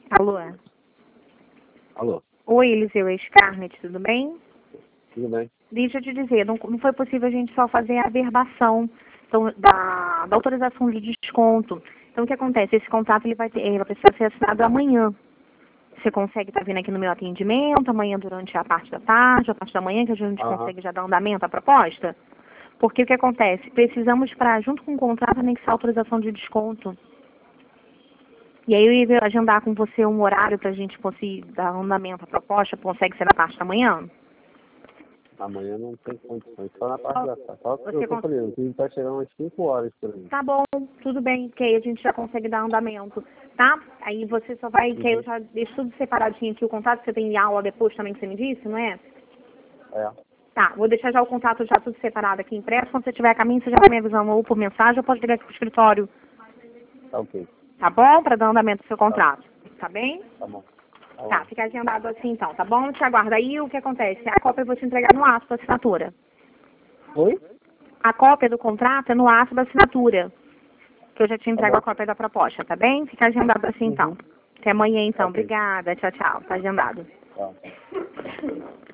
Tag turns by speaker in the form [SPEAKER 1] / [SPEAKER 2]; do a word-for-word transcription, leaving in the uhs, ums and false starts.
[SPEAKER 1] Alô?
[SPEAKER 2] Alô?
[SPEAKER 1] Oi, Eliseu Scarnett, tudo bem?
[SPEAKER 2] Tudo bem?
[SPEAKER 1] Deixa eu te dizer, não, não foi possível a gente só fazer a averbação então, da, da autorização de desconto. Então, o que acontece? Esse contrato ele vai, ter, ele vai precisar ser assinado amanhã. Você consegue estar vindo aqui no meu atendimento, amanhã durante a parte da tarde, a parte da manhã, que a gente
[SPEAKER 2] Aham.
[SPEAKER 1] consegue já dar andamento à proposta? Porque o que acontece? Precisamos, para junto com o contrato, anexar a autorização de desconto. E aí eu ia agendar com você um horário para a gente conseguir dar andamento à proposta, consegue ser na parte da manhã?
[SPEAKER 2] Amanhã não tem condições, só na parte da tarde. Só que
[SPEAKER 1] Você
[SPEAKER 2] eu tô
[SPEAKER 1] cons-
[SPEAKER 2] falando, o time tá chegando umas cinco horas por aí.
[SPEAKER 1] Tá bom, tudo bem, que aí a gente já consegue dar andamento, tá? Aí você só vai, que aí eu já deixo tudo separadinho aqui o contato, você tem aula depois também que você me disse, não é?
[SPEAKER 2] É,
[SPEAKER 1] Tá, vou deixar já o contato já tudo separado aqui impresso, quando você tiver a caminho, você já vai me avisando ou por mensagem ou pode ligar aqui pro escritório,
[SPEAKER 2] tá ok.
[SPEAKER 1] tá bom? Para dar andamento ao seu contrato, tá bem?
[SPEAKER 2] Tá bom. Tá
[SPEAKER 1] Tá,
[SPEAKER 2] bom.
[SPEAKER 1] fica agendado assim então, tá bom? Te aguardo. Aí o que acontece? A cópia eu vou te entregar no ato da assinatura.
[SPEAKER 2] Oi?
[SPEAKER 1] A cópia do contrato é no ato da assinatura, que eu já te entrego
[SPEAKER 2] bom.
[SPEAKER 1] a cópia da proposta, tá bem? Fica agendado assim então.
[SPEAKER 2] Uhum.
[SPEAKER 1] Até amanhã então.
[SPEAKER 2] Ok.
[SPEAKER 1] Obrigada. Tchau, tchau. Tá agendado.
[SPEAKER 2] Tá.